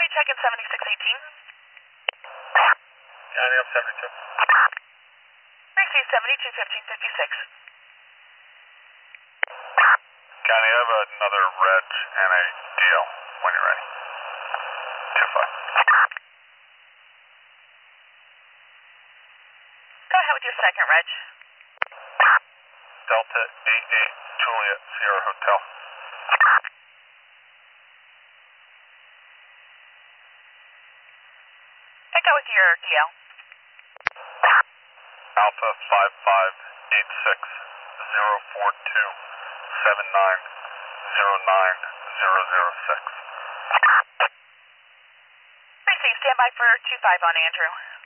check in 7618. County up 72. Receive 721556. County, I have another reg and a DL when you're ready. 2-5. Go ahead with your second reg. Delta 88 Juliet Sierra Hotel. And go with your DL. Alpha 5586 042 79 006. Receive. Stand by for 25 on Andrew.